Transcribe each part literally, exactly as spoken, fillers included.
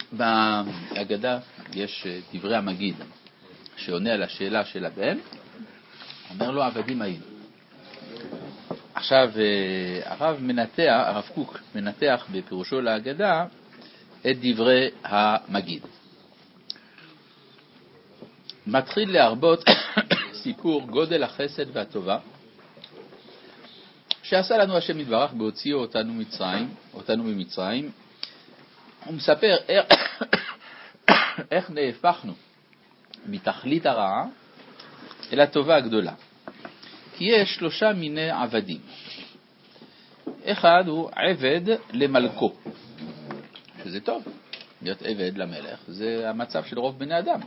בהגדה יש דברי המגיד שעונה על השאלה של הבן, אומר לו עבדים היינו. עכשיו הרב מנתח, הרב קוק מנתח בפירושו להגדה את דברי המגיד. מתחיל להרבות סיפור גודל החסד והטובה שעשה לנו השם יתברך בהוציאו אותנו מצרים, אותנו ממצרים. הוא מספר איך, איך נהפכנו מתכלית הרעה אל הטובה הגדולה. כי יש שלושה מיני עבדים. אחד הוא עבד למלכו, שזה טוב, להיות עבד למלך, זה המצב של רוב בני אדם.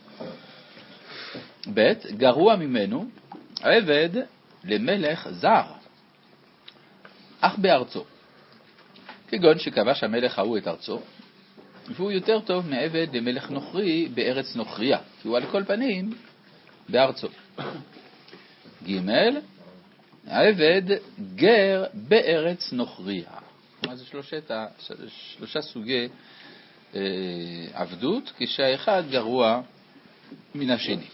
ב' גרוע ממנו, עבד למלך זר, אך בארצו. כגון שכבש המלך ההוא את ארצו, והוא יותר טוב מעבד למלך נוכרי בארץ נוכריה, כי הוא על כל פנים בארצו. ג' עבד גר בארץ נוכריה. מה זה שלושת, שלושה סוגי אה, עבדות, כשהאחד גרוע מן השני.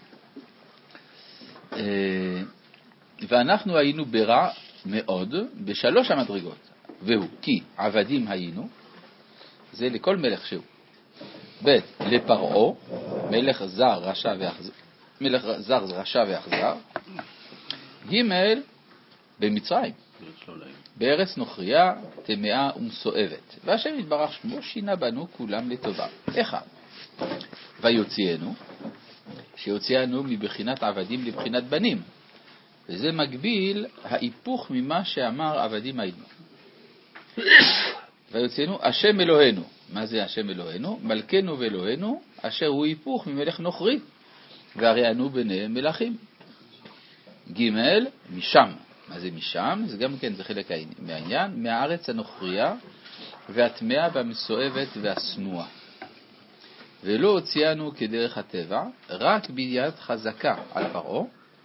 אה, ואנחנו היינו ברע מאוד בשלוש המדרגות, והוא כי עבדים היינו, זה לכל מלך שהוא. ב' לפרעה, מלך זר רשע ואכזר, מלך זר רשע ואכזר. ג' במצרים, בארץ נוכריה, טמאה ומסואבת. והשם יתברך שמו שינה בנו כולם לטובה. אחד, ויוציאנו, שיוציאנו מבחינת עבדים לבחינת בנים. וזה מגביל ההיפוך ממה שאמר עבדים היינו. ויוציאנו השם אלוהינו. מה זה השם אלוהינו? מלכנו ואלוהינו, אשר הוא היפוך ממלך נוכרי, והרי אנו ביניהם מלכים. ג' משם. מה זה משם? זה גם כן, זה חלק מהעניין, מהארץ הנוכריה והטמאה והמסואבת והסנועה. ולא הוציאנו כדרך הטבע, רק ביד חזקה על פרעה.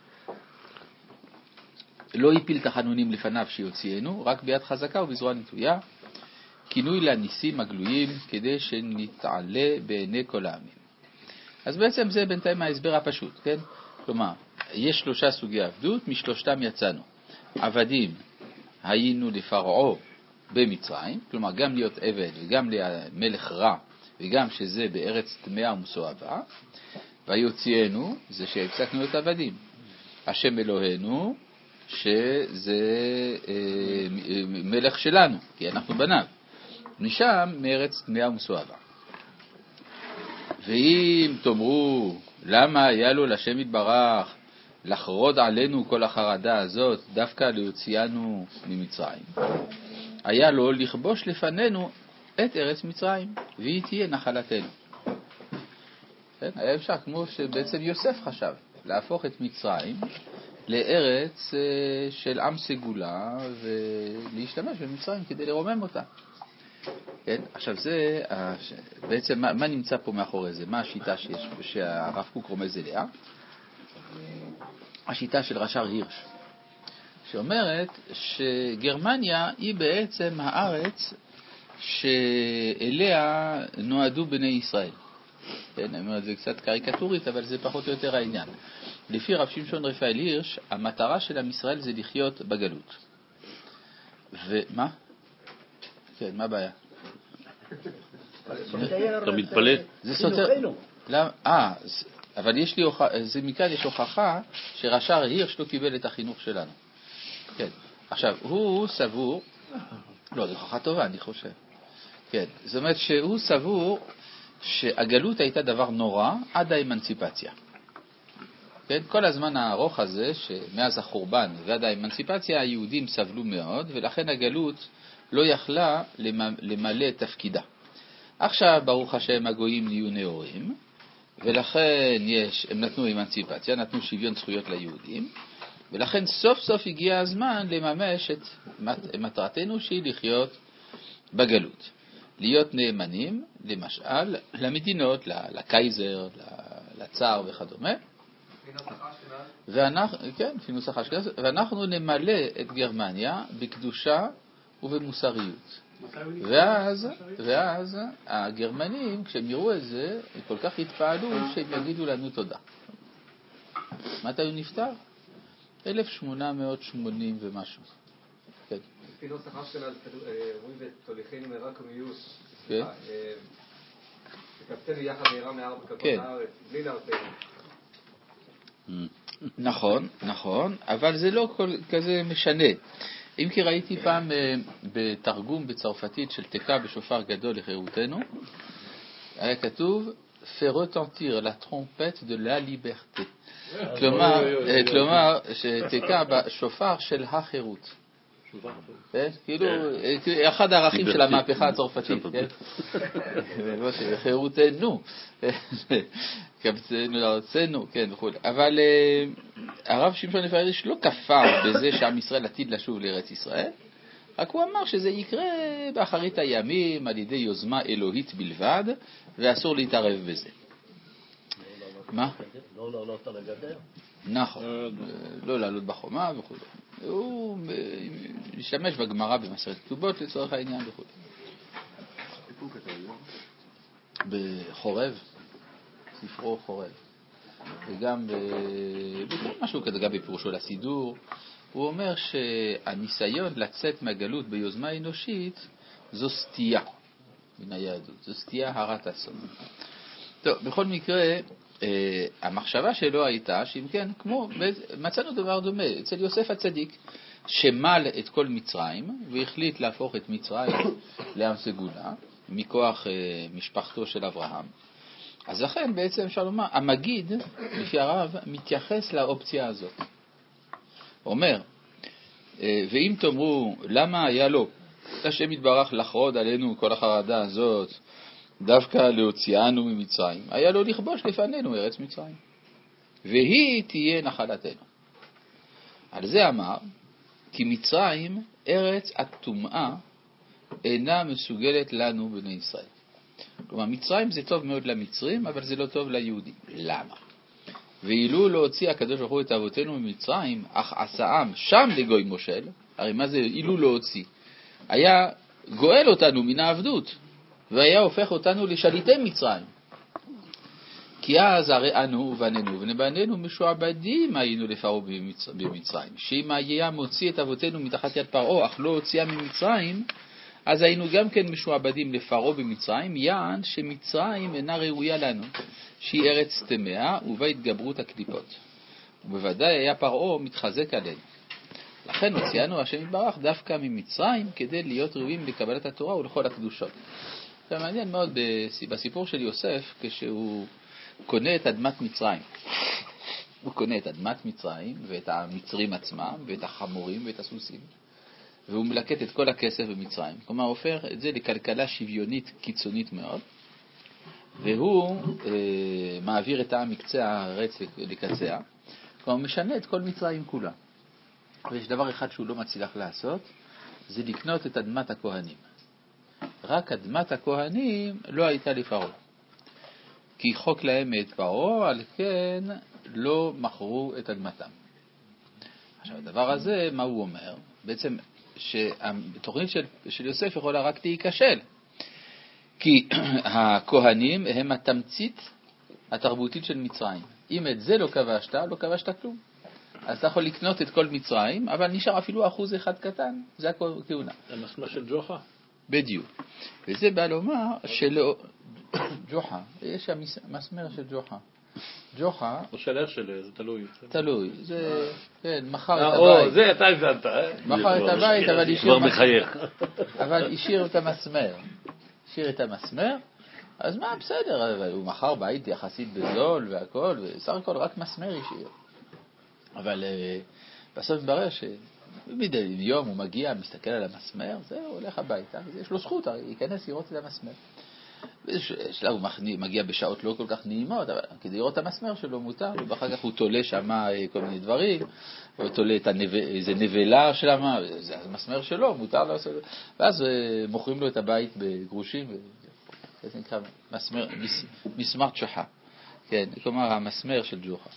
לא יפיל תחנונים לפניו שיוציאנו, רק ביד חזקה ובזרוע נטויה, כינוי לניסים הגלויים, כדי שנתעלה בעיני כל העמים. אז בעצם זה בינתיים ההסבר הפשוט, כן? כלומר, יש שלושה סוגי עבדות, משלושתם יצאנו. עבדים היינו לפרעה במצרים, כלומר גם להיות עבד וגם למלך רע, וגם שזה בארץ טמאה ומסואבה. ויוציאנו, זה שהפסקנו את עבדים. השם אלוהינו, שזה אה, מלך שלנו, כי אנחנו בניו. משם מארץ טמאה ומסואבה. ואם תאמרו, למה היה לו לשם יתברך לחרוד עלינו כל החרדה הזאת, דווקא להוציאנו ממצרים? היה לו לכבוש לפנינו את ארץ מצרים, והיא תהיה נחלתנו. כן? היה אפשר, כמו שבעצם יוסף חשב, להפוך את מצרים לארץ של עם סגולה, ולהשתמש במצרים כדי לרומם אותה. כן? עכשיו זה, בעצם מה, מה נמצא פה מאחורי זה? מה השיטה שיש, שהרב קוק רומז אליה? השיטה של רש"ר הירש, שאומרת שגרמניה היא בעצם הארץ שאליה נועדו בני ישראל. כן, אני אומר, זה קצת קריקטורית, אבל זה פחות או יותר העניין. לפי רב שמשון רפאל הירש, המטרה של עם ישראל זה לחיות בגלות. ומה? כן, מה הבעיה? אתה מתפלא? זה סותר. אה, אבל יש לי הוכחה, זה מכאן יש הוכחה שרש"ר הירש לא קיבל את החינוך שלנו. כן. עכשיו, הוא סבור, לא, זו הוכחה טובה, אני חושב. כן, זאת אומרת שהוא סבור שהגלות הייתה דבר נורא עד האמנציפציה. כן, כל הזמן הארוך הזה, שמאז החורבן ועד האמנציפציה, היהודים סבלו מאוד, ולכן הגלות לא יכלה למלא את תפקידה. עכשיו, ברוך השם, הגויים נהיו נאורים, ולכן יש, הם נתנו אמנציפציה, נתנו שוויון זכויות ליהודים, ולכן סוף סוף הגיע הזמן לממש את מטרתנו שהיא לחיות בגלות. להיות נאמנים, למשל, למדינות, לקייזר, לצאר וכדומה. ואנחנו, כן, פינוס החשכנז, ואנחנו נמלא את גרמניה בקדושה ובמוסריות. ואז, ואז הגרמנים, כשהם יראו את זה, הם כל כך התפעלו שהם יגידו לנו תודה. מתי הוא נפטר? אלף שמונה מאות שמונים ומשהו. כן. לפי נוסח אשכנז, רואים ותוליכנו מרק ומיוס. כן. תקבצנו יחד מהרה מארבע כפות הארץ, בלי להרתנו. נכון, נכון, אבל זה לא כל כזה משנה. אם כי ראיתי פעם בתרגום בצרפתית של תקה בשופר גדול לחירותנו, היה כתוב fait retentir la trompette de la liberté. כלומר, כלומר שתקה בשופר של החירות. כאילו, אחד הערכים של המהפכה הצרפתית, חירותנו, קבצנו לארצנו, כן, וכו'. אבל הרב שמשון לפריש לא כפר בזה שעם ישראל עתיד לשוב לארץ ישראל, רק הוא אמר שזה יקרה באחרית הימים על ידי יוזמה אלוהית בלבד, ואסור להתערב בזה. מה? לא לעלות על הגדר. נכון, לא לעלות בחומה וכו'. הוא משתמש בגמרא במסכת כתובות לצורך העניין וכו'. בחורב, ספרו חורב. וגם משהו כזה, גם בפירושו לסידור, הוא אומר שהניסיון לצאת מהגלות ביוזמה אנושית זו סטייה מן היהדות, זו סטייה הרת אסון. טוב, בכל מקרה, המחשבה שלו הייתה שאם כן, כמו, מצאנו דבר דומה אצל יוסף הצדיק, שמל את כל מצרים והחליט להפוך את מצרים לעם סגולה מכוח משפחתו של אברהם. אז לכן בעצם אפשר לומר, המגיד לפי הרב מתייחס לאופציה הזאת. אומר, ואם תאמרו למה היה לו השם יתברך לחרוד עלינו כל החרדה הזאת דווקא להוציאנו ממצרים, היה לו לכבוש לפנינו ארץ מצרים, והיא תהיה נחלתנו. על זה אמר, כי מצרים ארץ הטומאה אינה מסוגלת לנו בני ישראל. כלומר, מצרים זה טוב מאוד למצרים, אבל זה לא טוב ליהודים. למה? ואילו לא הוציא הקדוש ברוך הוא את אבותינו ממצרים, אך עשאם שם לגוי מושל, הרי מה זה אילו לא הוציא? היה גואל אותנו מן העבדות, והיה הופך אותנו לשליטי מצרים. כי אז הרי אנו ובנינו ובננו משועבדים היינו לפרעה במצרים. שאם היה מוציא את אבותינו מתחת יד פרעה, אך לא הוציאה ממצרים, אז היינו גם כן משועבדים לפרעה במצרים, יען שמצרים אינה ראויה לנו, שהיא ארץ טמאה ובה התגברות הקליפות. ובוודאי היה פרעה מתחזק עלינו. לכן הוציאנו השם יתברך דווקא ממצרים, כדי להיות ראויים לקבלת התורה ולכל הקדושות. זה מעניין מאוד בסיפור של יוסף, כשהוא קונה את אדמת מצרים. הוא קונה את אדמת מצרים ואת המצרים עצמם ואת החמורים ואת הסוסים. והוא מלקט את כל הכסף במצרים. כלומר, הופך את זה לכלכלה שוויונית קיצונית מאוד, והוא אה, מעביר את העם מקצה הארץ לקצה. כלומר, הוא משנה את כל מצרים כולה. ויש דבר אחד שהוא לא מצליח לעשות, זה לקנות את אדמת הכהנים. רק אדמת הכהנים לא הייתה לפרעה. כי חוק להם את פרעה, על כן לא מכרו את אדמתם. עכשיו, הדבר הזה, מה הוא אומר? בעצם שהתוכנית של, של יוסף יכולה רק להיכשל. כי הכהנים הם התמצית התרבותית של מצרים. אם את זה לא כבשת, לא כבשת כלום. אז אתה יכול לקנות את כל מצרים, אבל נשאר אפילו אחוז אחד קטן. זה הכהונה. זה מסמך של ג'וחה. בדיוק. וזה בא לומר שלא... ג'וחה. יש המסמר של ג'וחה. ג'וחה... או של איך שלי, זה תלוי. תלוי. זה... כן, מחר את או, הבית. זה אתה הבנת, אה? מחר את הבית, אבל השאיר... כבר מחייך. אבל השאיר את המסמר. השאיר את המסמר, אז מה, בסדר, אבל הוא מחר בית יחסית בזול והכל, וסך הכל רק מסמר השאיר. אבל בסוף מתברר שמדי יום הוא מגיע, מסתכל על המסמר, זהו, הולך הביתה, יש לו זכות, ייכנס לראות את המסמר. בשלב הוא מגיע בשעות לא כל כך נעימות, אבל כדי לראות את המסמר שלו מותר, ואחר כך הוא תולה שם כל מיני דברים, הוא תולה את הנב... איזה נבלה שמה, זה המסמר שלו, מותר לעשות, ואז מוכרים לו את הבית בגרושים, זה נקרא מסמר, מס... מסמר ג'וחה, כן, כלומר המסמר של ג'וחה.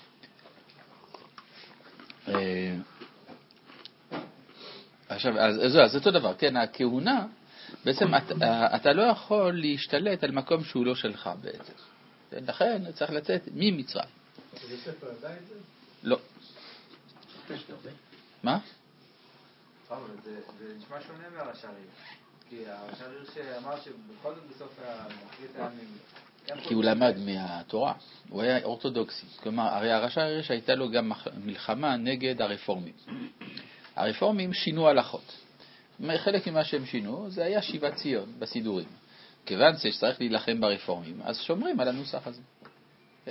עכשיו, אז, אז, אז זה אותו דבר, כן, הכהונה, בעצם אתה, אתה לא יכול להשתלט על מקום שהוא לא שלך בעצם. לכן צריך לצאת ממצרים. יוסף ידע את זה? לא. מה? זה נשמע שונה מהרשע עיר. כי הרשע עיר שאמר שבכל זאת בסוף המחליט היה... כי הוא למד מהתורה, הוא היה אורתודוקסי. כלומר, הרי הרשע עיר שהייתה לו גם מלחמה נגד הרפורמים. הרפורמים שינו הלכות. חלק ממה שהם שינו זה היה שיבת ציון בסידורים. כיוון שצריך להילחם ברפורמים, אז שומרים על הנוסח הזה. כן.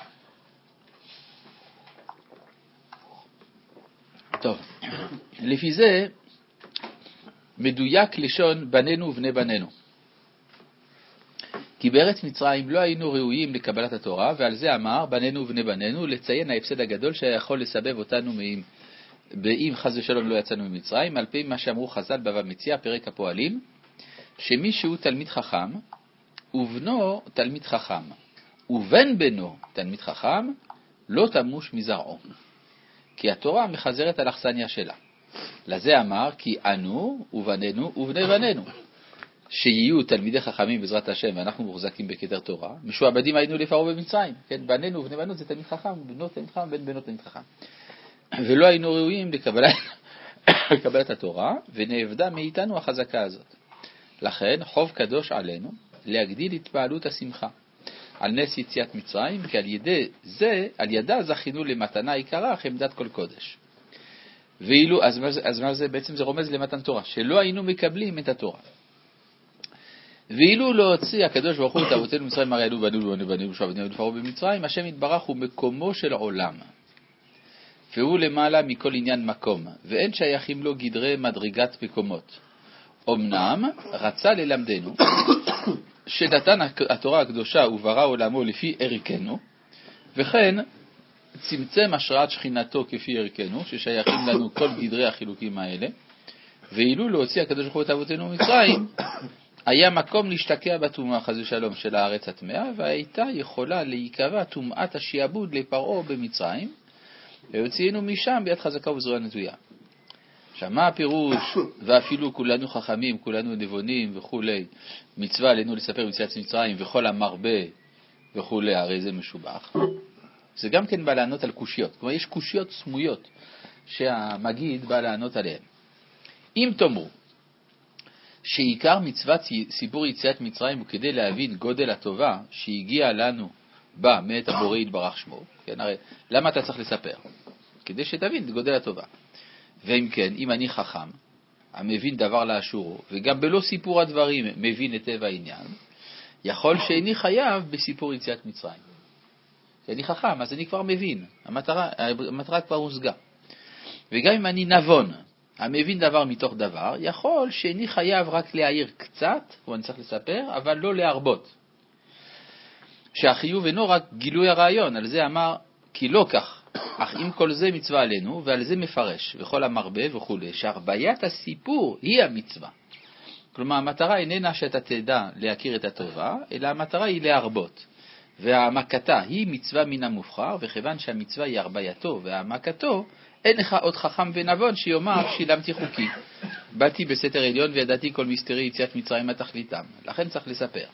טוב, לפי זה מדויק לשון בנינו ובני בנינו. כי בארץ מצרים לא היינו ראויים לקבלת התורה, ועל זה אמר בנינו ובני בנינו, לציין ההפסד הגדול שיכול לסבב אותנו מהם, באם חס ושלום לא יצאנו ממצרים, על פי מה שאמרו חז"ל בבא מציעא, פרק הפועלים, שמישהו תלמיד חכם, ובנו תלמיד חכם, ובן בנו תלמיד חכם, לא תמוש מזרעו. כי התורה מחזרת על אכסניה שלה. לזה אמר, כי אנו ובנינו ובני בנינו, שיהיו תלמידי חכמים בעזרת השם, ואנחנו מוחזקים בכתר תורה, משועבדים היינו לפרעה במצרים. כן, בנינו ובני בנינו זה תלמיד חכם, בנו תלמיד חכם, בן בנו תלמיד חכם. ולא היינו ראויים לקבלת, לקבלת התורה, ונאבדה מאיתנו החזקה הזאת. לכן חוב קדוש עלינו להגדיל התפעלות השמחה על נס יציאת מצרים, כי על ידי זה, על ידה זכינו למתנה יקרה, חמדת כל קודש. ואילו, אז, אז מה זה? בעצם זה רומז למתן תורה, שלא היינו מקבלים את התורה. ואילו לא הוציא הקדוש ברוך הוא את אבותינו מצרים, הרי עלו בנו ובנו בנו ושעבדנו לפרעה במצרים, השם יתברך הוא מקומו של עולם. והוא למעלה מכל עניין מקום, ואין שייכים לו גדרי מדרגת מקומות. אמנם רצה ללמדנו שנתן התורה הקדושה וברא עולמו לפי ערכנו, וכן צמצם השראת שכינתו כפי ערכנו, ששייכים לנו כל גדרי החילוקים האלה, ואילו להוציא הקדוש ברוך הוא את אבותינו מצרים, היה מקום להשתקע בטומאה חס ושלום של הארץ הטמאה, והייתה יכולה להיקבע טומאת השיעבוד לפרעה במצרים, והוציאנו משם ביד חזקה וזרוע נטויה. עכשיו, מה הפירוש? ואפילו כולנו חכמים, כולנו נבונים וכולי, מצווה עלינו לספר ביציאת מצרים וכל המרבה וכולי, הרי זה משובח. זה גם כן בא לענות על קושיות. כלומר, יש קושיות סמויות שהמגיד בא לענות עליהן. אם תאמרו שעיקר מצוות סיפור יציאת מצרים הוא כדי להבין גודל הטובה שהגיעה לנו בה מאת הבורא יתברך שמו, כן, הרי למה אתה צריך לספר? כדי שתבין את גודל הטובה. ואם כן, אם אני חכם, המבין דבר לאשורו, וגם בלא סיפור הדברים מבין את טבע העניין, יכול שאיני חייב בסיפור יציאת מצרים. כי אני חכם, אז אני כבר מבין. המטרה, המטרה כבר הושגה. וגם אם אני נבון, המבין דבר מתוך דבר, יכול שאיני חייב רק להעיר קצת, או אני צריך לספר, אבל לא להרבות. שהחיוב אינו רק גילוי הרעיון, על זה אמר, כי לא כך. אך אם כל זה מצווה עלינו, ועל זה מפרש, וכל המרבה וכו', שהרביית הסיפור היא המצווה. כלומר, המטרה איננה שאתה תדע להכיר את הטובה, אלא המטרה היא להרבות. והעמקתה היא מצווה מן המובחר, וכיוון שהמצווה היא הרבייתו והעמקתו, אין לך עוד חכם ונבון שיאמר שילמתי חוקי. באתי בסתר עליון וידעתי כל מסתרי יציאת מצרים התכליתם. לכן צריך לספר.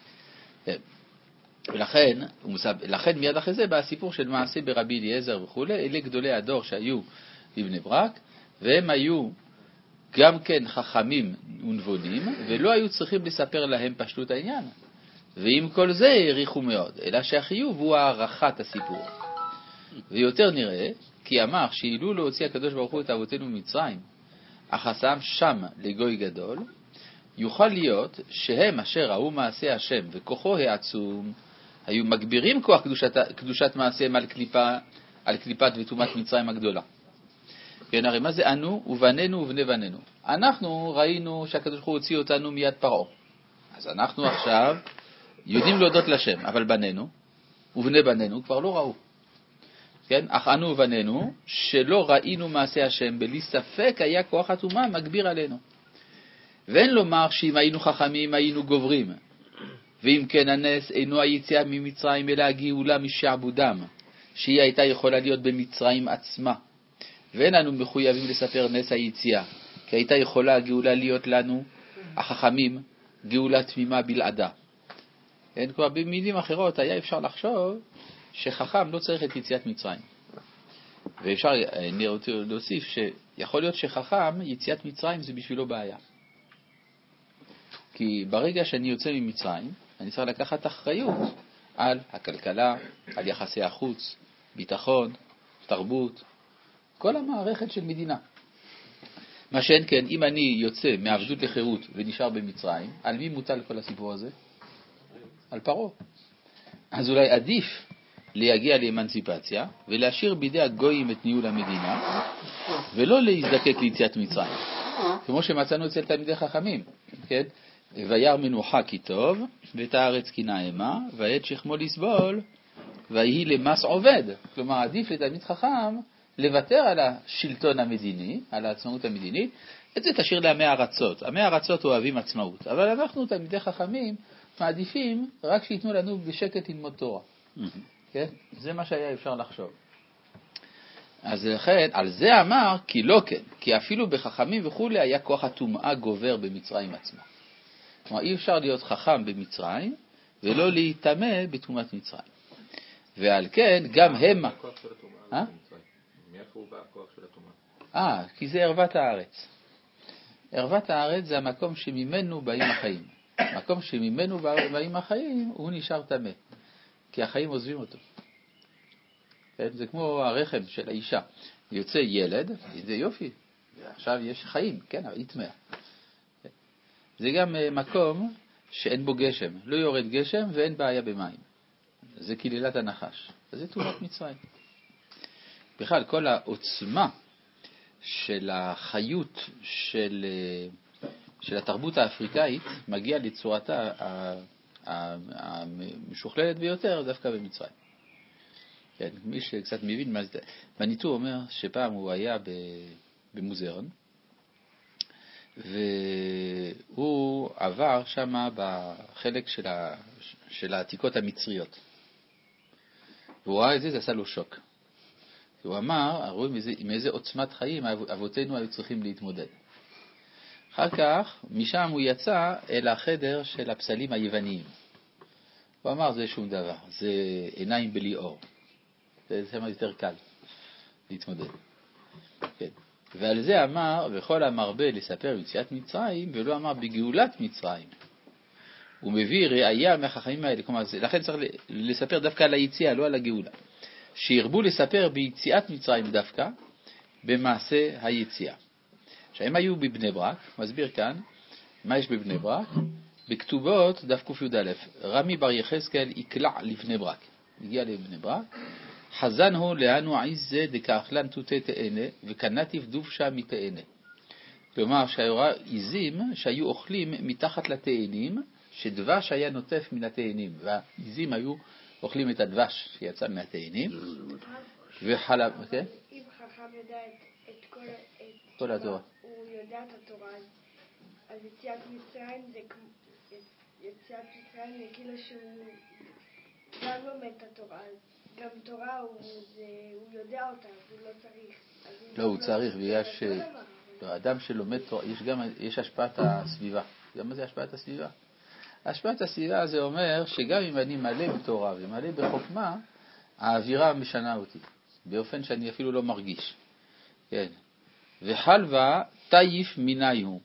ולכן, לכן מיד אחרי זה בא הסיפור של מעשה ברבי אליעזר וכו', אלה גדולי הדור שהיו בבני ברק, והם היו גם כן חכמים ונבונים, ולא היו צריכים לספר להם פשטות העניין. ועם כל זה העריכו מאוד, אלא שהחיוב הוא הערכת הסיפור. ויותר נראה, כי אמר שאילו לא הוציא הקדוש ברוך הוא את אבותינו ממצרים, אך עשם שם לגוי גדול, יוכל להיות שהם אשר ראו מעשה השם וכוחו העצום, היו מגבירים כוח קדושת, קדושת מעשיהם על קליפה, על קליפת וטומאת מצרים הגדולה. כן, הרי מה זה אנו ובנינו ובני בנינו? אנחנו ראינו שהקדוש ברוך הוא הוציא אותנו מיד פרעה. אז אנחנו עכשיו יודעים להודות לשם, אבל בנינו ובני בנינו כבר לא ראו. כן, אך אנו ובנינו שלא ראינו מעשה השם, בלי ספק היה כוח הטומאה מגביר עלינו. ואין לומר שאם היינו חכמים היינו גוברים. ואם כן הנס אינו היציאה ממצרים אלא הגאולה משעבודם, שהיא הייתה יכולה להיות במצרים עצמה. ואין אנו מחויבים לספר נס היציאה, כי הייתה יכולה הגאולה להיות לנו החכמים גאולה תמימה בלעדה. כן, כבר במילים אחרות היה אפשר לחשוב שחכם לא צריך את יציאת מצרים. ואפשר להוסיף שיכול להיות שחכם, יציאת מצרים זה בשבילו בעיה. כי ברגע שאני יוצא ממצרים, אני צריך לקחת אחריות על הכלכלה, על יחסי החוץ, ביטחון, תרבות, כל המערכת של מדינה. מה שאין כן, אם אני יוצא מעבדות לחירות ונשאר במצרים, על מי מוטל כל הסיפור הזה? על פרעה. אז אולי עדיף להגיע לאמנציפציה ולהשאיר בידי הגויים את ניהול המדינה ולא להזדקק ליציאת מצרים. כמו שמצאנו אצל תלמידי חכמים, כן? וירא מנוחה כי טוב, ואת הארץ כי נעמה, ועת שכמו לסבול, ויהי למס עובד. כלומר, עדיף לתלמיד חכם לוותר על השלטון המדיני, על העצמאות המדינית. את זה תשאיר לעמי ארצות. עמי ארצות אוהבים עצמאות, אבל אנחנו תלמידי חכמים מעדיפים רק שיתנו לנו בשקט ללמוד תורה. כן? זה מה שהיה אפשר לחשוב. אז לכן, על זה אמר כי לא כן, כי אפילו בחכמים וכו' היה כוח הטומאה גובר במצרים עצמה. כלומר, אי אפשר להיות חכם במצרים ולא להיטמא בטומאת מצרים. ועל כן, גם הם... אה? מאיפה הוא בא הכוח של הטומאה? אה, כי זה ערוות הארץ. ערוות הארץ זה המקום שממנו באים החיים. המקום שממנו באים החיים, הוא נשאר טמא. כי החיים עוזבים אותו. זה כמו הרחם של האישה. יוצא ילד, זה יופי. עכשיו יש חיים, כן, אבל יטמא. זה גם מקום שאין בו גשם. לא יורד גשם ואין בעיה במים. זה כלילת הנחש. זה טומאת מצרים. בכלל, כל העוצמה של החיות של, של התרבות האפריקאית מגיעה לצורתה המשוכללת ביותר דווקא במצרים. כן, מי שקצת מבין מה זה... מניטו אומר שפעם הוא היה במוזיאון, והוא עבר שם בחלק של, ה, של העתיקות המצריות. והוא ראה את זה, זה עשה לו שוק. הוא אמר, רואים עם איזה עוצמת חיים אבותינו היו צריכים להתמודד. אחר כך, משם הוא יצא אל החדר של הפסלים היווניים. הוא אמר, זה שום דבר, זה עיניים בלי אור. זה שם יותר קל להתמודד. כן. ועל זה אמר, וכל המרבה לספר ביציאת מצרים, ולא אמר בגאולת מצרים. הוא מביא ראייה מהחכמים האלה, כלומר, לכן צריך לספר דווקא על היציאה, לא על הגאולה. שירבו לספר ביציאת מצרים דווקא, במעשה היציאה. שהם היו בבני ברק, מסביר כאן, מה יש בבני ברק? בכתובות דף ק"א, רמי בר יחזקאל יקלע לבני ברק. הגיע לבני ברק, חזן הוא לאנו עיזה דקאכלן תותי תאנה, וקנתיף דובשה מתאנה. כלומר, שהיו עיזים שהיו אוכלים מתחת לתאנים, שדבש היה נוטף מן התאנים, והעיזים היו אוכלים את הדבש שיצא מהתאנים. וחלב, כן? אם חכם יודע את כל... כל התורה. הוא יודע את התורה, אז יציאת מצרים זה כמו... יציאת מצרים זה כאילו שהוא גם לומד את התורה, גם תורה הוא, זה, הוא יודע אותה, אז הוא לא צריך. לא, הוא צריך, ויש... לא, אדם שלומד תורה, יש גם, יש השפעת הסביבה. גם מה זה השפעת הסביבה? השפעת הסביבה זה אומר שגם אם אני מלא בתורה ומלא בחוכמה, האווירה משנה אותי, באופן שאני אפילו לא מרגיש. כן. וחלבה תייף מיניו,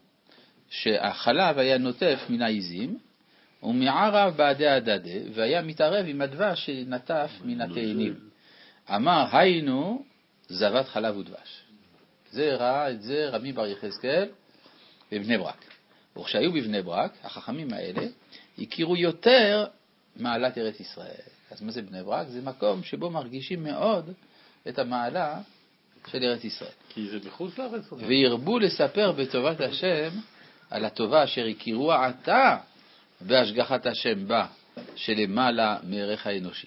שהחלב היה נוטף מן העיזים, ומערב בעדי הדדה, והיה מתערב עם הדבש שנטף מן התאנים. אמר, היינו, זבת חלב ודבש. זה ראה את זה רמי בר יחזקאל בבני ברק. וכשהיו בבני ברק, החכמים האלה הכירו יותר מעלת ארץ ישראל. אז מה זה בני ברק? זה מקום שבו מרגישים מאוד את המעלה של ארץ ישראל. כי זה מחוץ לארץ. וירבו לספר בטובת השם על הטובה אשר הכירו עתה בהשגחת השם בה שלמעלה מערך האנושי.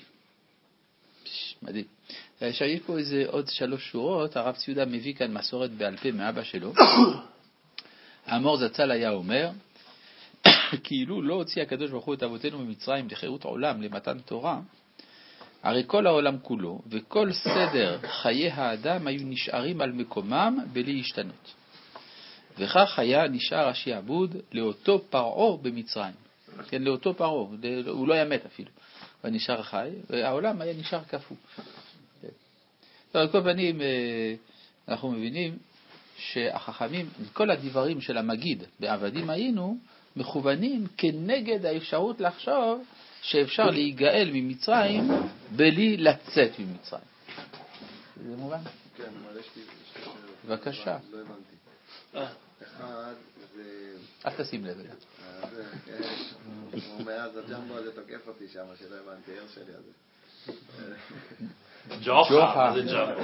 מדהים. עכשיו יש פה איזה עוד שלוש שורות, הרב ציודה מביא כאן מסורת בעל פה מאבא שלו. האמור זצ"ל היה אומר, כאילו לא הוציא הקדוש ברוך הוא את אבותינו ממצרים לחירות עולם למתן תורה, הרי כל העולם כולו וכל סדר חיי האדם היו נשארים על מקומם בלי השתנות. וכך היה נשאר השעבוד לאותו פרעה במצרים. כן, לאותו פרעה, הוא לא היה מת אפילו. הוא נשאר חי, והעולם היה נשאר קפוא. על כל פנים, אנחנו מבינים שהחכמים, כל הדברים של המגיד בעבדים היינו, מכוונים כנגד האפשרות לחשוב שאפשר להיגאל ממצרים בלי לצאת ממצרים. זה מובן? כן, אבל יש לי שתי שאלות. בבקשה. לא הבנתי. אחד, זה... אל תשים לב אליה. הוא מאז הג'מבו הזה תוקף אותי שם, שלא הבנתי, ער שלי הזה. ג'וחה, זה ג'מבו.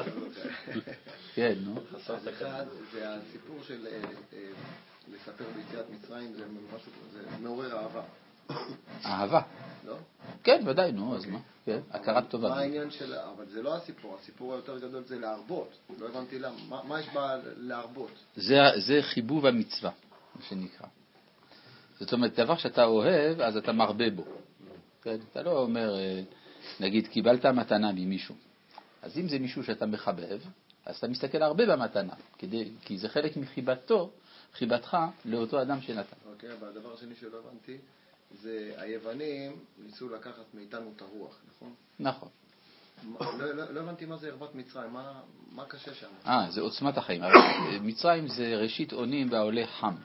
כן, נו. אז אחד, זה הסיפור של לספר ביציאת מצרים, זה משהו, זה מעורר אהבה. אהבה. לא? כן, ודאי, נו, אז מה? כן, הכרת טובה. מה העניין של... אבל זה לא הסיפור, הסיפור היותר גדול זה להרבות. לא הבנתי למה. מה יש בה להרבות? זה חיבוב המצווה, מה שנקרא. זאת אומרת, דבר שאתה אוהב, אז אתה מרבה בו. כן? אתה לא אומר, נגיד, קיבלת מתנה ממישהו. אז אם זה מישהו שאתה מחבב, אז אתה מסתכל הרבה במתנה, כדי, כי זה חלק מחיבתו, חיבתך לאותו אדם שנתן. אוקיי, אבל הדבר השני שלא הבנתי, זה היוונים ניסו לקחת מאיתנו את הרוח, נכון? נכון. לא, לא, לא הבנתי מה זה ערבת מצרים, מה, מה קשה שם? אה, זה עוצמת החיים. מצרים זה ראשית אונים והעולה חם.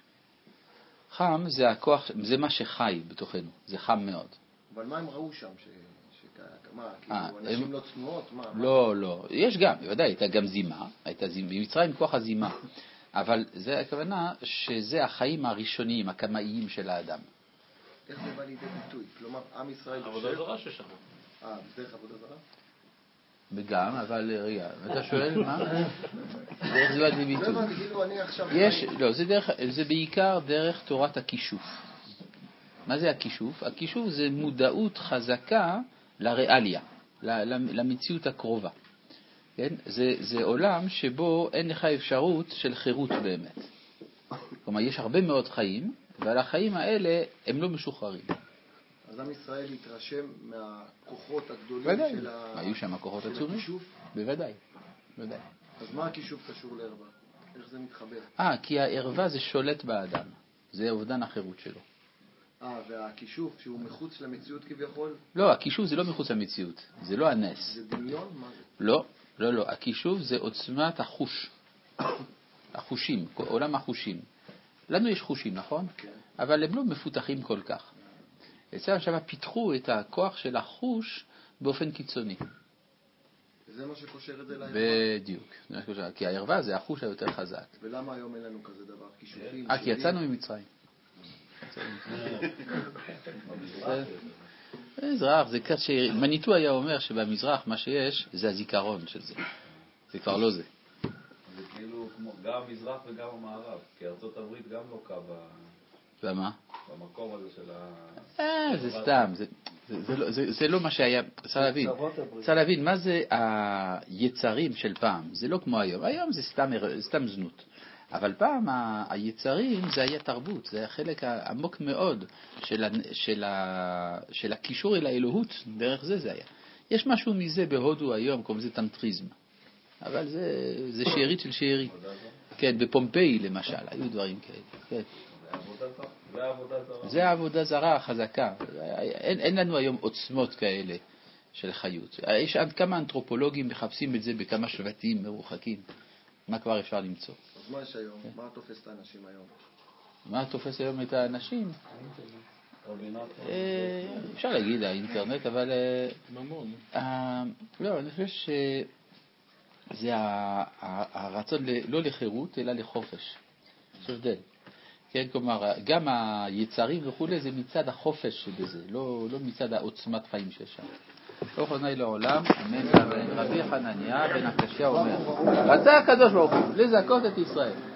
חם זה הכוח, זה מה שחי בתוכנו, זה חם מאוד. אבל מה הם ראו שם? ש... מה, כאילו, אנשים לא צנועות? מה? לא, לא. יש גם, בוודאי, הייתה גם זימה, הייתה זימה, במצרים כוח הזימה. אבל זה הכוונה שזה החיים הראשוניים, הקמאיים של האדם. איך זה בא לידי ביטוי? כלומר, עם ישראל... עבודה זרה ששם. אה, דרך עבודה זרה? וגם, אבל רגע, אתה שואל מה? דרך זה בא לידי ביטוי. לא הבנתי, כאילו אני עכשיו... יש, לא, זה, דרך, זה בעיקר דרך תורת הכישוף. מה זה הכישוף? הכישוף זה מודעות חזקה לריאליה, למציאות הקרובה. כן? זה, זה עולם שבו אין לך אפשרות של חירות באמת. כלומר, יש הרבה מאוד חיים, ועל החיים האלה הם לא משוחררים. אז עם ישראל התרשם מהכוחות הגדולים בוודאי. של ה... היו שם הכוחות עצומים? הכישוף? בוודאי. בוודאי. אז מה הכישוף קשור לערווה? איך זה מתחבר? אה, כי הערווה זה שולט באדם. זה אובדן החירות שלו. אה, והכישוף שהוא מחוץ למציאות כביכול? לא, הכישוף זה לא מחוץ למציאות. זה לא הנס. זה דמיון? מה זה? לא, לא, לא. הכישוף זה עוצמת החוש. החושים, עולם החושים. לנו יש חושים, נכון? כן. אבל הם לא מפותחים כל כך. אצלנו שם פיתחו את הכוח של החוש באופן קיצוני. זה מה שקושר את זה לערווה? בדיוק. כי הערווה זה החוש היותר חזק. ולמה היום אין לנו כזה דבר? כישופים? אה, כי יצאנו ממצרים. מזרח, זה קשה. מניטו היה אומר שבמזרח מה שיש זה הזיכרון של זה. זה כבר לא זה. זה כאילו גם המזרח וגם המערב, כי ארצות הברית גם לא קו ומה? במקום הזה של ה... אה, זה סתם, זה, זה, זה, לא, זה, זה לא מה שהיה, צריך להבין, צריך להבין מה זה היצרים של פעם, זה לא כמו היום, היום זה סתם, סתם זנות, אבל פעם ה, היצרים זה היה תרבות, זה היה חלק עמוק מאוד של, ה, של, ה, של הקישור אל האלוהות, דרך זה זה היה. יש משהו מזה בהודו היום, כמו זה טנטריזם, אבל זה, זה שארית של שארית. כן, בפומפיי למשל, היו דברים כאלה, כן. זה העבודה זרה החזקה. אין, אין לנו היום עוצמות כאלה של חיות. יש עד כמה אנתרופולוגים מחפשים את זה בכמה שבטים מרוחקים. מה כבר אפשר למצוא? אז מה יש היום? מה תופס את האנשים היום? מה תופס היום את האנשים? אפשר להגיד האינטרנט, אבל... לא, אני חושב שזה הרצון לא לחירות, אלא לחופש. יש הבדל. כן, כלומר, גם היצרים וכו' זה מצד החופש שבזה, לא, לא מצד העוצמת חיים שיש שם. ברוך ה' לעולם, אמן ואמן. רבי חנניה בן הקשיא אומר, רצה הקדוש ברוך הוא לזכות את ישראל.